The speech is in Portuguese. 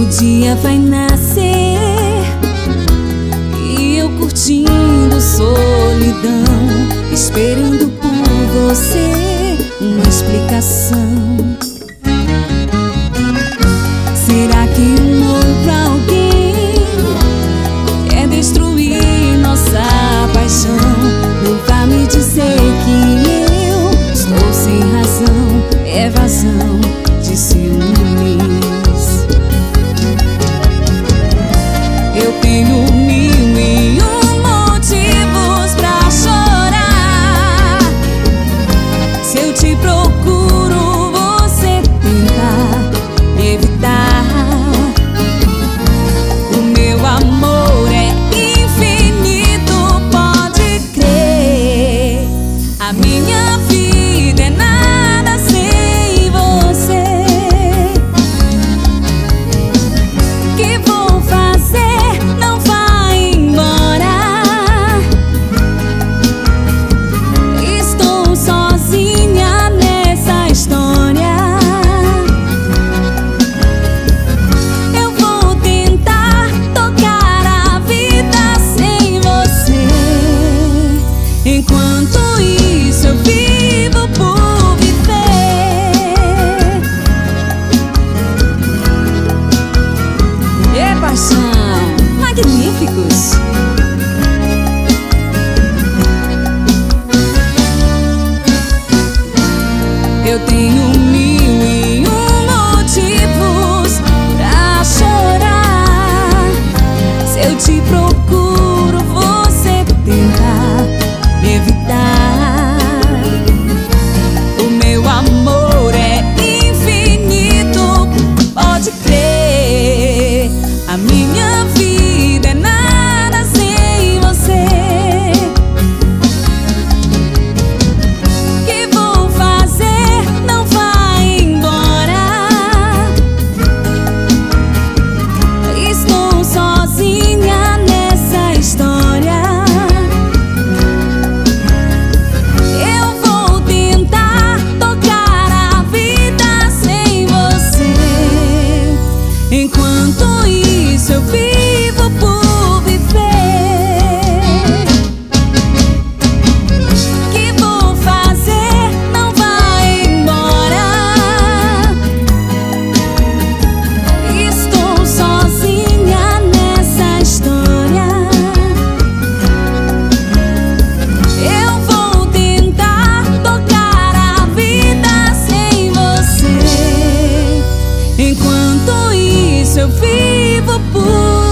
dia vai nascer e eu curtindo solidão, esperando por você uma explicação. Será que um outro alguém quer destruir nossa paixão? Não vá me dizer que eu estou sem razão, é vazão de ciúmes. Eu tenho mil e um motivos pra chorar. Se eu te procuro, você tenta me evitar. O meu amor é infinito, pode crer. A minha vida é nada sem você. Que vou fazer? Não vai embora. Estou sozinha nessa história. Eu vou tentar tocar a vida sem você. Enquanto isso eu vivo por viver. E paixão, magníficos. Eu tenho mil e um motivos pra chorar. Se eu te procuro, você tenta me evitar. O meu amor é infinito, pode crer. A minha vida é nada sem você. Que vou fazer? Não vai embora. Estou sozinha nessa história. Eu vou tentar tocar a vida sem você. Enquanto isso eu vivo por viver. Que vou fazer? Não vai embora. Estou sozinha nessa história. Eu vou tentar tocar a vida sem você. Enquanto isso eu vivo por